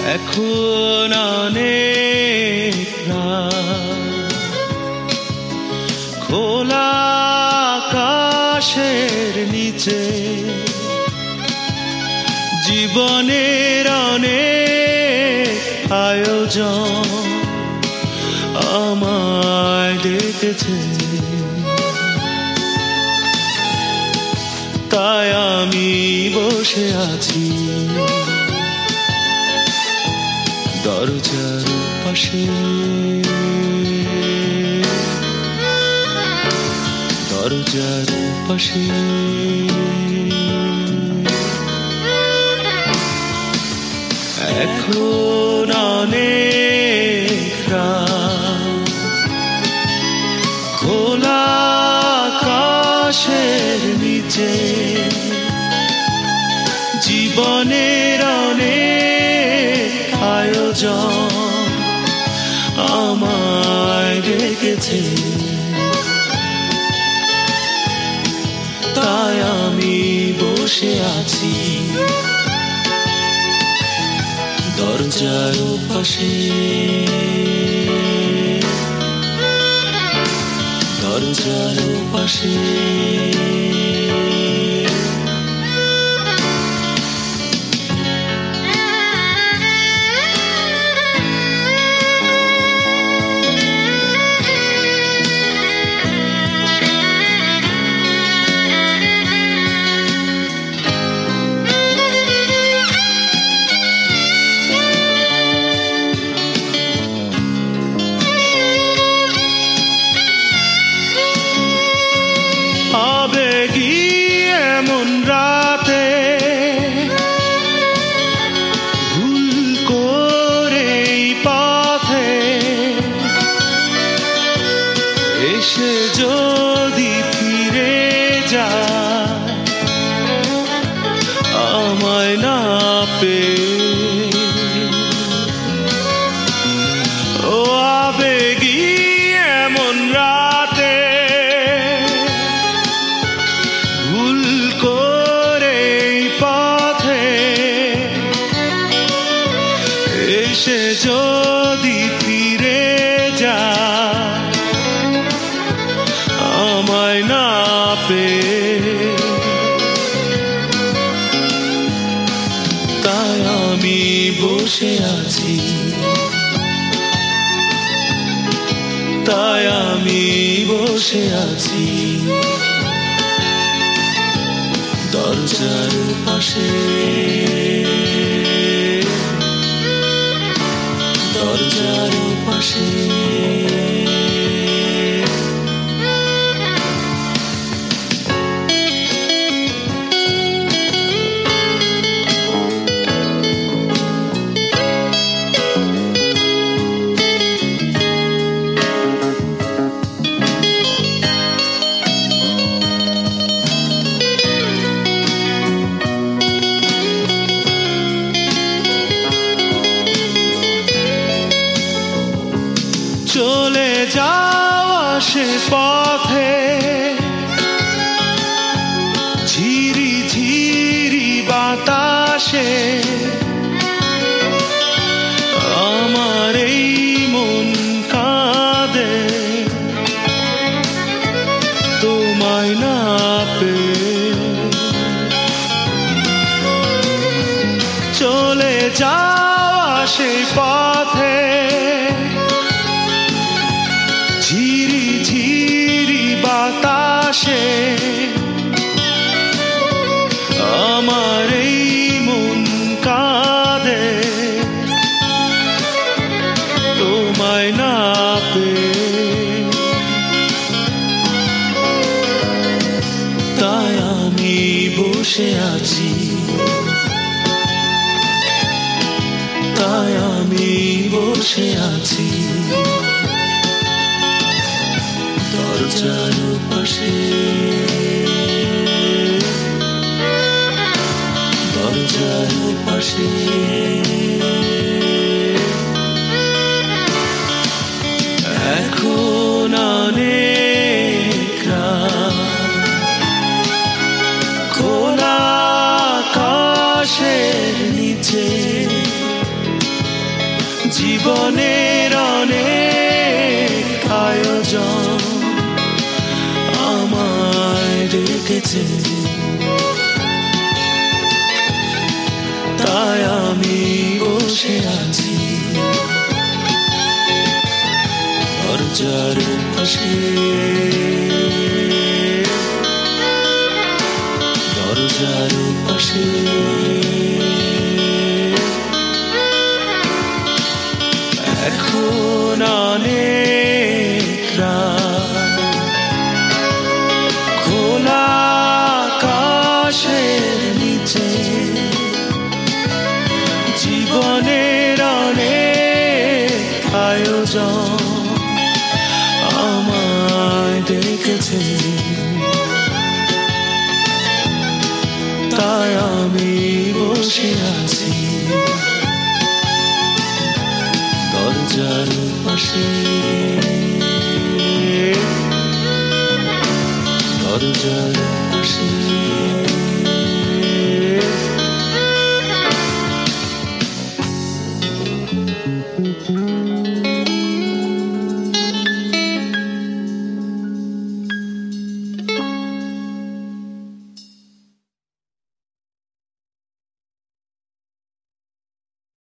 এখন অনেক খোলা আকাশের নিচে জীবনের অনেক আয়োজন আমায় ডেকেছে, তাই আমি বসে আছি দরজার পাশে, দরজার পাশে। এখন অনেক খোলা আকাশের নিচে জীবনের অনেক আয়োজন আমায় ডেকেছে, তাই আমি বসে আছি দরজার পাশে, দরজার পাশে। আবেগী এমন রাতে ভুল করেই পথে এসে যদি ফিরে যায় আমায় না পেয়ে, ও আবেগী এমন রাতে ভুল করে পথে এসে যদি ফিরে যায় আমায় না পেয়ে, তাই আমি বসে আছি, তাই আমি বসে আছি দরজার পাশে, দরজার পাশে। চলে যাওয়া সে পথে ঝিরি ঝিরি বাতাসে আমার এই মন কাঁদে তোমায় না পেয়ে, চলে যাওয়া সে পথে ঝিরি ঝিরি বাতাসে আমার এই মন কাঁদে তোমায় না পেয়ে, তাই আমি বসে আছি, তাই আমি বসে আছি দরজার পাশে, দরজার পাশে। এখন অনেক খোলা আকাশের নিচে ডেকেছে, তাই আমি বসে আছি দরজার পাশে, দরজার পাশে। এখন অনেক রাত, খোলা আকাশের নিচে জীবনের অনেক আয়োজন আমায় ডেকেছে, তাই আমি বসে আছি দরজার পাশে, দরজার